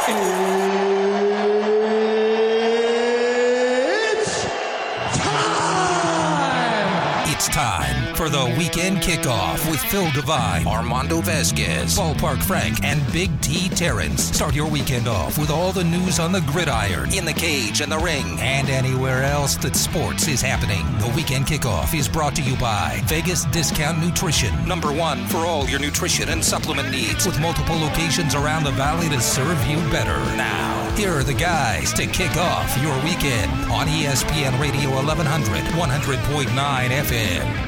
It's time for the weekend kickoff with Phil Devine, Armando Vasquez, Ballpark Frank, and Big T Terrence. Start your weekend off with all the news on the gridiron, in the cage, and the ring, and anywhere else that sports is happening. The weekend kickoff is brought to you by Vegas Discount Nutrition, #1 for all your nutrition and supplement needs, with multiple locations around the valley to serve you better. Now, here are the guys to kick off your weekend on ESPN Radio 1100, 100.9 FM.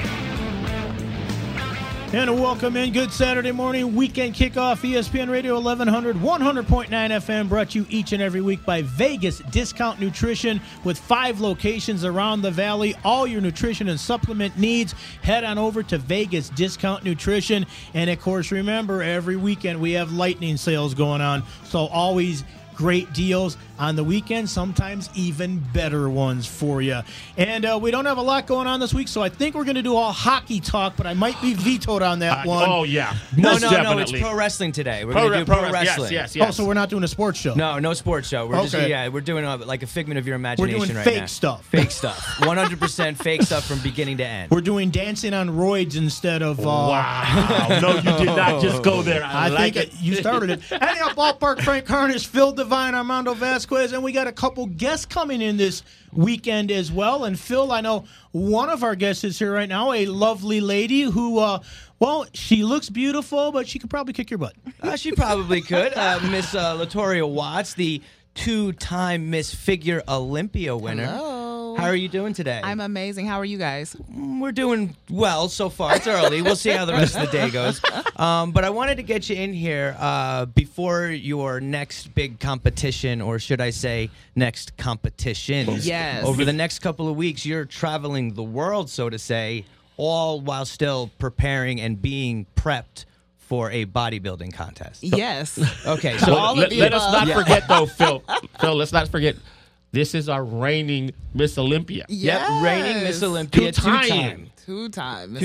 And welcome in. Good Saturday morning weekend kickoff. ESPN Radio 1100, 100.9 FM, brought to you each and every week by Vegas Discount Nutrition, with 5 locations around the valley. All your nutrition and supplement needs, head on over to Vegas Discount Nutrition. And of course, remember, every weekend we have lightning sales going on, so always great deals on the weekend, sometimes even better ones for you. And we don't have a lot going on this week, so I think we're going to do all hockey talk, but I might be vetoed on that one. Oh, yeah. No, it's pro wrestling today. We're going to do pro wrestling. Yes. Oh, so we're not doing a sports show? No sports show. We're Okay. we're doing like a figment of your imagination We're doing right fake now. stuff. Fake stuff. 100% fake stuff from beginning to end. We're doing dancing on roids instead of... Wow. No, you did not just go there. I like think it. you started it. Anyhow, Ballpark Frank Harnish, Phil Devine, Armando Vasquez, and we got a couple guests coming in this weekend as well. And Phil, I know one of our guests is here right now, a lovely lady who, she looks beautiful, but she could probably kick your butt. She probably could. Miss Latoria Watts, the 2-time Miss Figure Olympia winner. Hello. How are you doing today? I'm amazing. How are you guys? We're doing well so far. It's early. We'll see how the rest of the day goes. But I wanted to get you in here before your next big competition, or should I say next competitions. Yes. Over the next couple of weeks, you're traveling the world, so to say, all while still preparing and being prepped for a bodybuilding contest. Yes. Okay, so All of the let us above. not forget, though, Phil. Phil, let's not forget, this is our reigning Miss Olympia. Yep, reigning Miss Olympia, Two-time. Two-time.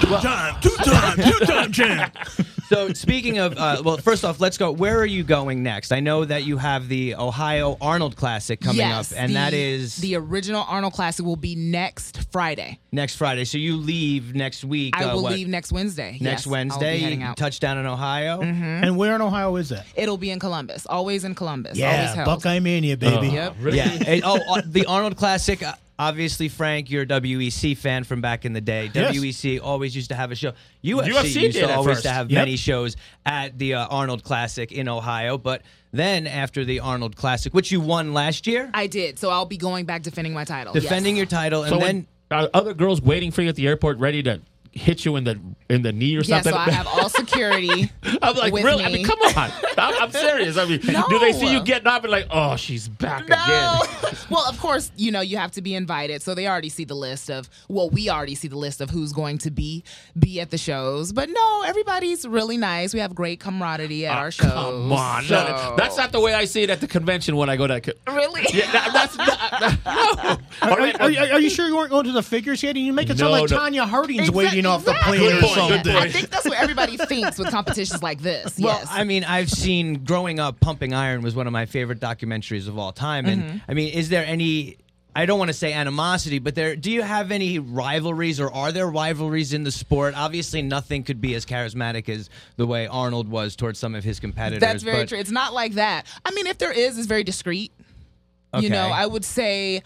Two-time champ. So speaking of, first off, let's go. Where are you going next? I know that you have the Ohio Arnold Classic coming up, and that is the original Arnold Classic will be next Friday. next Friday. So you leave next week. I will leave next Wednesday. Next Yes, Wednesday, I'll be heading out. touchdown in Ohio. And where in Ohio is that? It'll be in Columbus. Always in Columbus. Always Yeah, held. Buckeye Mania, baby. Yep. Really? Yeah. The Arnold Classic. Obviously, Frank, you're a WEC fan from back in the day. Yes. WEC always used to have a show. UFC UFC used did to at always first. to have Yep. many shows at the Arnold Classic in Ohio. But then after the Arnold Classic, which you won last year, I did. So I'll be going back defending my title. defending yes. your title, and So then are other girls waiting for you at the airport ready to hit you in the knee or Yeah, something? so I have all security. I'm like, with really? me. I mean, come on. I'm serious. I mean, do they see you getting up and like, oh, she's back No. again? Well, of course, you have to be invited. So they already see the list of, we already see the list of who's going to be at the shows. But no, everybody's really nice. We have great camaraderie at our shows. Come on. So- No, that's not the way I see it at the convention when I go to Really? Yeah, that's no. Are you sure you weren't going to the figure skating? You make it sound No, like no. Tanya Harding's Exactly. waiting off the plane Good or point, something. good point. I think that's what everybody thinks with competitions like this. Well, yes. I mean, I've seen growing up, Pumping Iron was one of my favorite documentaries of all time. And I mean, is there any? I don't want to say animosity, but do you have any rivalries, or are there rivalries in the sport? Obviously, nothing could be as charismatic as the way Arnold was towards some of his competitors. That's very but- true. It's not like that. I mean, if there is, it's very discreet. Okay. I would say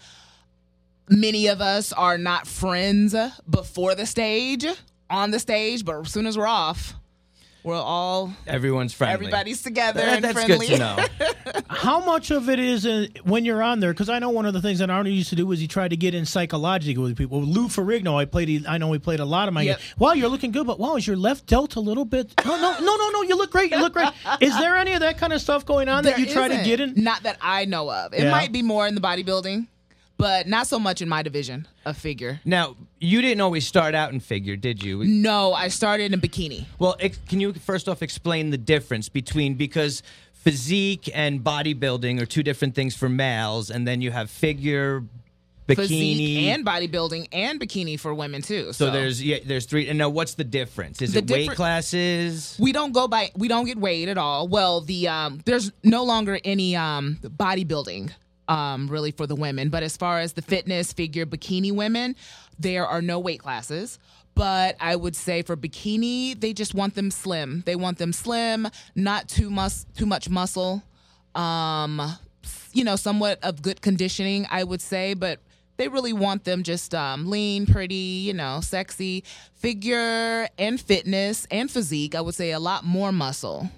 many of us are not friends before the stage, on the stage, but as soon as we're off, we're all, Everyone's friendly. everybody's together That- and that's friendly. good to know. How much of it is when you're on there? Because I know one of the things that Arnold used to do was he tried to get in psychologically with people. Lou Ferrigno, I know he played a lot of my Yep. games. Wow, you're looking good, but wow, is your left delt a little bit? No, you look great. You look great. Is there any of that kind of stuff going on that There you try to isn't. get in? Not that I know of. It Yeah. might be more in the bodybuilding, but not so much in my division of figure. Now, you didn't always start out in figure, did you? No, I started in bikini. Well, can you first off explain the difference because physique and bodybuilding are two different things for males, and then you have figure, bikini, physique and bodybuilding and bikini for women too. So there's 3. And now what's the difference? Is it weight classes? We don't get weighed at all. Well, there's no longer any bodybuilding really for the women. But as far as the fitness, figure, bikini women, there are no weight classes. But I would say for bikini, they just want them slim. They want them slim, not too much muscle. Somewhat of good conditioning, I would say, but they really want them just lean, pretty, sexy. Figure and fitness and physique, I would say a lot more muscle.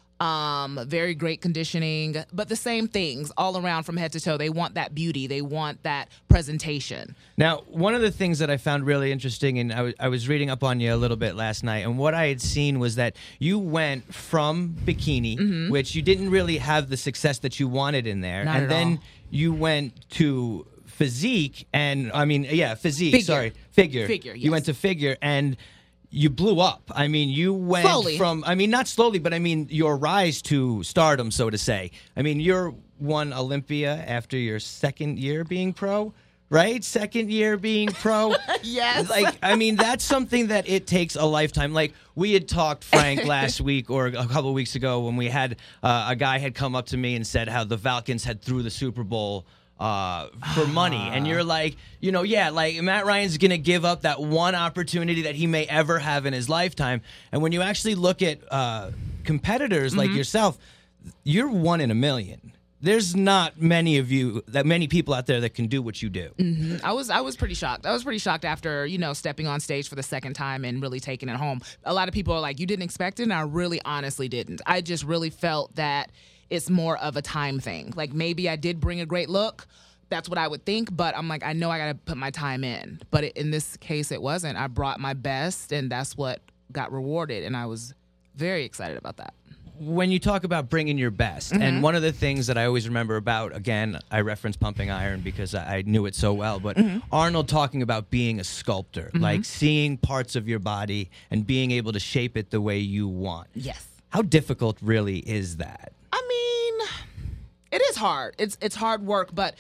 Very great conditioning, but the same things all around from head to toe. They want that beauty. They want that presentation. Now, one of the things that I found really interesting, and I was reading up on you a little bit last night, and what I had seen was that you went from bikini, which you didn't really have the success that you wanted in there, Not at then all. you went to physique, physique. Figure. Figure, You went to figure, and you blew up. I mean, you went Slowly. from, not slowly, but your rise to stardom, so to say. I mean, you're won Olympia after your second year being pro, right? Second year being pro. Yes. That's something that it takes a lifetime. Like, we had talked, Frank, last week or a couple of weeks ago when we had a guy had come up to me and said how the Falcons had threw the Super Bowl for money, and you're like, Matt Ryan's gonna give up that one opportunity that he may ever have in his lifetime. And when you actually look at competitors like yourself, you're 1 in a million. There's not many people out there that can do what you do. Mm-hmm. I was pretty shocked. I was pretty shocked after, stepping on stage for the second time and really taking it home. A lot of people are like, you didn't expect it, and I really honestly didn't. I just really felt that it's more of a time thing. Like, maybe I did bring a great look. That's what I would think. But I'm like, I know I got to put my time in. But in this case, it wasn't. I brought my best, and that's what got rewarded. And I was very excited about that. When you talk about bringing your best, and one of the things that I always remember about, again, I reference Pumping Iron because I knew it so well, but Arnold talking about being a sculptor, like seeing parts of your body and being able to shape it the way you want. Yes. How difficult really is that? I mean, it is hard. It's hard work, but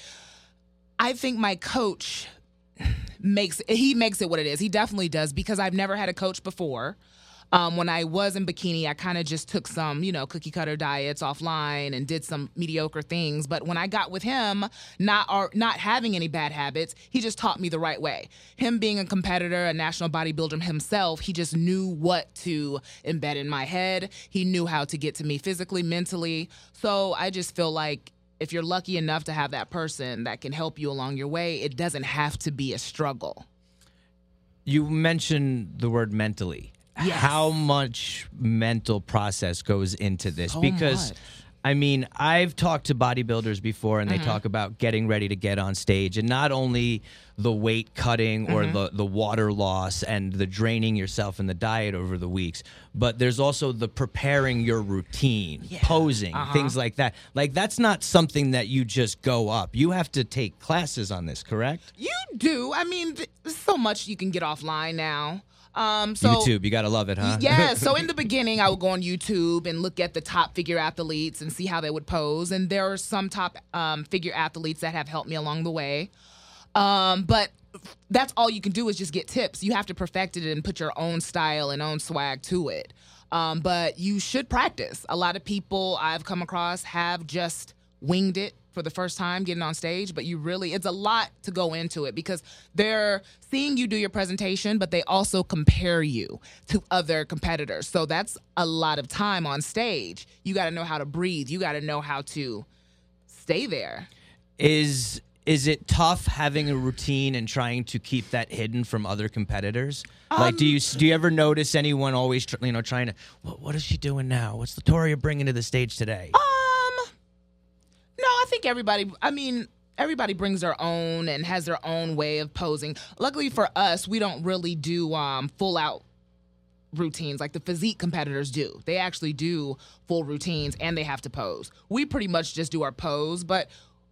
I think my coach makes it what it is. He definitely does, because I've never had a coach before. When I was in bikini, I kind of just took some, cookie cutter diets offline and did some mediocre things. But when I got with him, not having any bad habits, he just taught me the right way. Him being a competitor, a national bodybuilder himself, he just knew what to embed in my head. He knew how to get to me physically, mentally. So I just feel like if you're lucky enough to have that person that can help you along your way, it doesn't have to be a struggle. You mentioned the word mentally. Yes. How much mental process goes into this? So Because, much. I've talked to bodybuilders before, and they talk about getting ready to get on stage, and not only the weight cutting or the water loss and the draining yourself in the diet over the weeks, but there's also the preparing your routine, posing, things like that. Like, that's not something that you just go up. You have to take classes on this, correct? You do. I mean, there's so much you can get offline now. YouTube, you gotta love it, huh? Yeah. So in the beginning, I would go on YouTube and look at the top figure athletes and see how they would pose. And there are some top figure athletes that have helped me along the way. But that's all you can do is just get tips. You have to perfect it and put your own style and own swag to it. But you should practice. A lot of people I've come across have just winged it for the first time getting on stage, but it's a lot to go into it, because they're seeing you do your presentation, but they also compare you to other competitors. So that's a lot of time on stage. You got to know how to breathe. You got to know how to stay there. Is it tough having a routine and trying to keep that hidden from other competitors? Like, do you ever notice anyone always trying to, what is she doing now? What's Victoria bringing to the stage today? No, I think everybody brings their own and has their own way of posing. Luckily for us, we don't really do full out routines like the physique competitors do. They actually do full routines and they have to pose. We pretty much just do our pose, but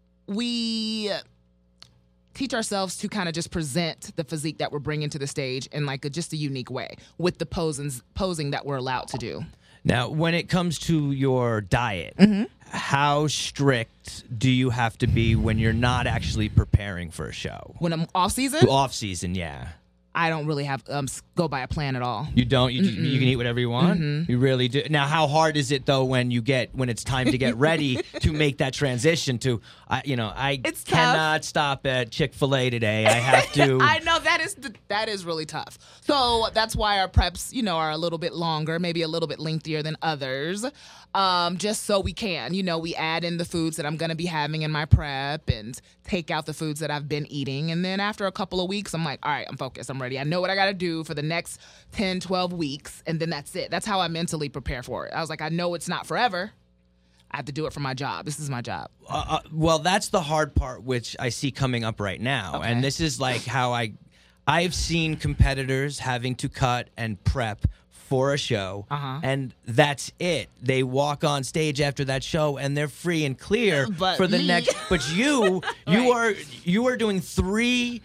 we teach ourselves to kind of just present the physique that we're bringing to the stage in just a unique way with the posing that we're allowed to do. Now, when it comes to your diet, how strict do you have to be when you're not actually preparing for a show? When I'm off season, Off season, yeah. I don't really have go by a plan at all. You don't. You can eat whatever you want. You really do. Now, how hard is it though when it's time to get ready to make that transition to, It's cannot stop at Chick-fil-A today. I have to. I know that is really tough. So that's why our preps, are a little bit longer, maybe a little bit lengthier than others. Just so we can, we add in the foods that I'm going to be having in my prep and take out the foods that I've been eating. And then after a couple of weeks, I'm like, all right, I'm focused. I'm ready. I know what I got to do for the next 10, 12 weeks. And then that's it. That's how I mentally prepare for it. I was like, I know it's not forever. I have to do it for my job. This is my job. Well, that's the hard part, which I see coming up right now. Okay. And this is like how I've seen competitors having to cut and prep for a show, and that's it. They walk on stage after that show, and they're free and clear But for the me- next. But you are doing three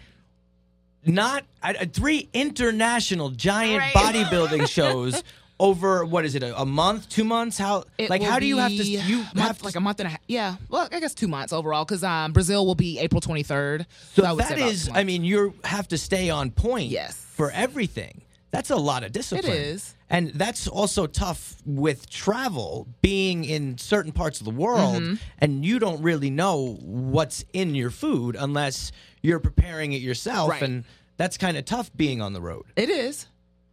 international giant Right. bodybuilding shows over what is it, a month, 2 months? How It like will how do you have to? be You have to, like a month and a half. Yeah, well, I guess 2 months overall because Brazil will be April 23rd. so I would say that about is. 2 months. I mean, you have to stay on point. Yes. For everything. That's a lot of discipline. It is. And that's also tough with travel, being in certain parts of the world, and you don't really know what's in your food unless you're preparing it yourself. Right. And that's kind of tough being on the road. It is.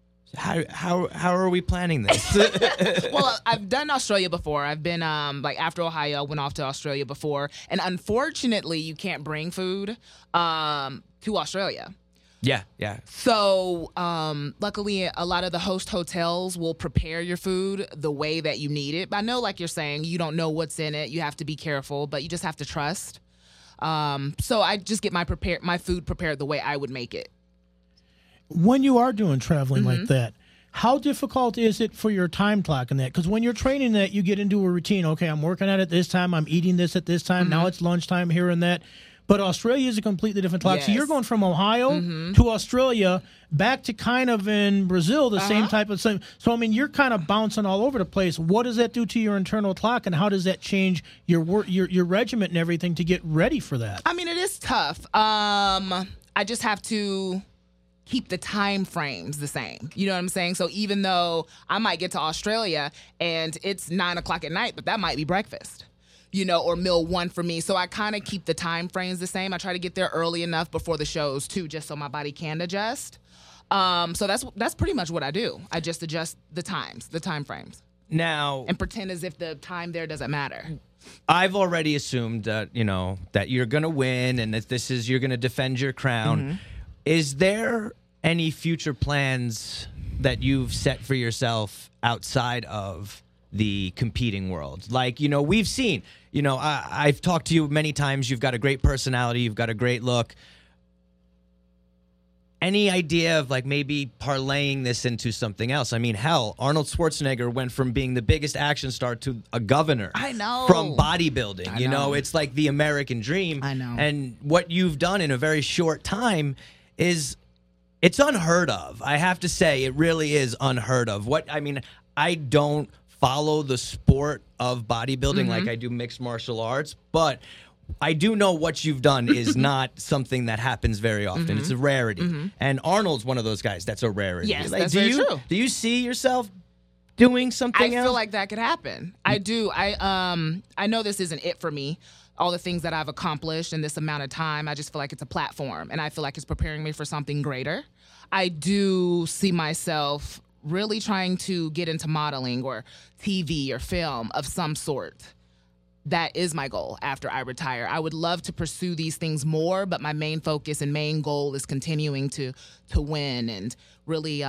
How are we planning this? Well, I've done Australia before. I've been after Ohio, I went off to Australia before, and unfortunately, you can't bring food to Australia. Yeah. So, luckily, a lot of the host hotels will prepare your food the way that you need it. But I know, like you're saying, you don't know what's in it. You have to be careful, but you just have to trust. So I just get my food prepared the way I would make it. When you are doing traveling like that, how difficult is it for your time clock and that? Because when you're training that, you get into a routine. Okay, I'm working at it this time. I'm eating this at this time. Now it's lunchtime here and that. But Australia is a completely different clock. So Yes. you're going from Ohio to Australia back to kind of in Brazil, the same type of thing. So, I mean, you're kind of bouncing all over the place. What does that do to your internal clock, and how does that change your your regiment and everything to get ready for that? I mean, it is tough. I just have to keep the time frames the same. You know what I'm saying? So even though I might get to Australia and it's 9:00 at night, but that might be breakfast, or meal one for me. So I kind of keep the time frames the same. I try to get there early enough before the shows too, just so my body can adjust. So that's pretty much what I do. I just adjust the time frames, Now, and pretend as if the time there doesn't matter. I've already assumed that that you're going to win and that you're going to defend your crown. Is there any future plans that you've set for yourself outside of the competing world? Like, we've seen, I've talked to you many times. You've got a great personality. You've got a great look. Any idea of like maybe parlaying this into something else? I mean, hell, Arnold Schwarzenegger went from being the biggest action star to a governor. I know. From bodybuilding. I know. It's like the American dream. I know. And what you've done in a very short time it's unheard of. I have to say, it really is unheard of. I don't follow the sport of bodybuilding like I do mixed martial arts, but I do know what you've done is not something that happens very often. It's a rarity. And Arnold's one of those guys that's a rarity. Yes, that's very true. Do you see yourself doing something else? I feel like that could happen. I do. I know this isn't it for me. All the things that I've accomplished in this amount of time, I just feel like it's a platform, and I feel like it's preparing me for something greater. I do see myself really trying to get into modeling or TV or film of some sort. That is my goal after I retire. I would love to pursue these things more, but my main focus and main goal is continuing to win and really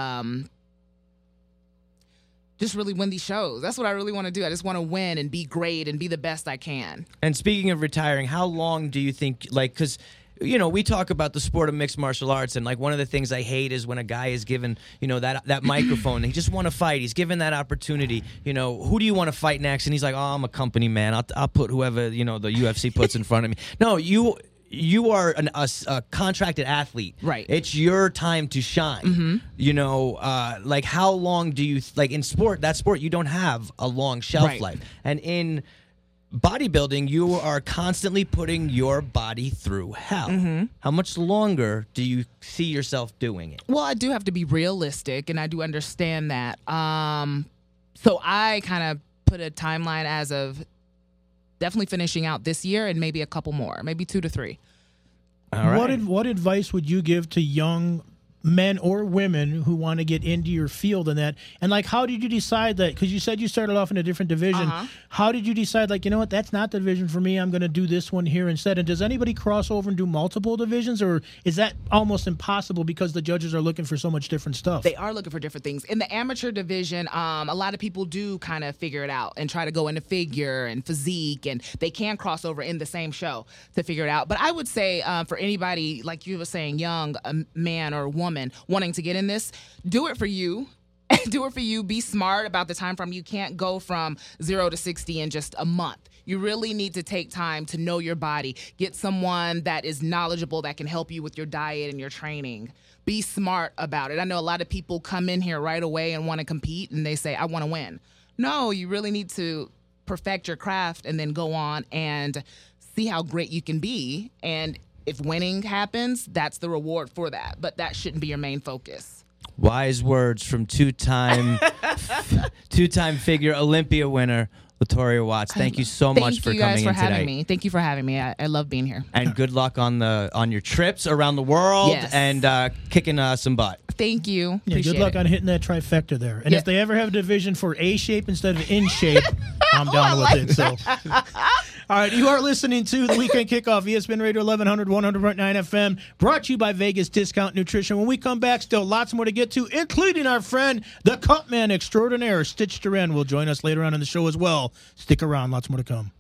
just really win these shows. That's what I really want to do. I just want to win and be great and be the best I can. And speaking of retiring, how long do you think, because, we talk about the sport of mixed martial arts, and like one of the things I hate is when a guy is given, that microphone, and he just want to fight. He's given that opportunity. Who do you want to fight next? And he's like, oh, I'm a company man. I'll put whoever, the UFC puts in front of me. No, you are a contracted athlete. Right. It's your time to shine. You know, like how long do you like in that sport you don't have a long shelf life. And in bodybuilding, you are constantly putting your body through hell. How much longer do you see yourself doing it? Well, I do have to be realistic, and I do understand that. So I kind of put a timeline as of definitely finishing out this year and maybe a couple more, maybe 2 to 3. All right. What advice would you give to young men or women who want to get into your field and that? And like, how did you decide that? Because you said you started off in a different division. How did you decide, like, you know what, that's not the division for me, I'm going to do this one here instead? And does anybody cross over and do multiple divisions, or is that almost impossible because the judges are looking for so much different stuff? They are looking for different things. In the amateur division, a lot of people do kind of figure it out and try to go into figure and physique, and they can cross over in the same show to figure it out. But I would say for anybody, like you were saying, young, a man or woman wanting to get in this, do it for you. Do it for you. Be smart about the time frame. You can't go from 0 to 60 in just a month. You really need to take time to know your body. Get someone that is knowledgeable that can help you with your diet and your training. Be smart about it. I know a lot of people come in here right away and want to compete, and they say, I want to win. No, you really need to perfect your craft and then go on and see how great you can be. And if winning happens, that's the reward for that. But that shouldn't be your main focus. Wise words from two-time figure Olympia winner Latoria Watts. Thank you so much for coming in today. Thank you guys for having me. Thank you for having me. I love being here. And good luck on your trips around the world and kicking some butt. Thank you. Yeah, Appreciate good luck it. on hitting that trifecta there. And if they ever have a division for A shape instead of in shape, I'm down with it. So, all right, you are listening to the Weekend Kickoff, ESPN Radio 1100, 100.9 FM, brought to you by Vegas Discount Nutrition. When we come back, still lots more to get to, including our friend, the Cutman extraordinaire, Stitch Duran, will join us later on in the show as well. Stick around, lots more to come.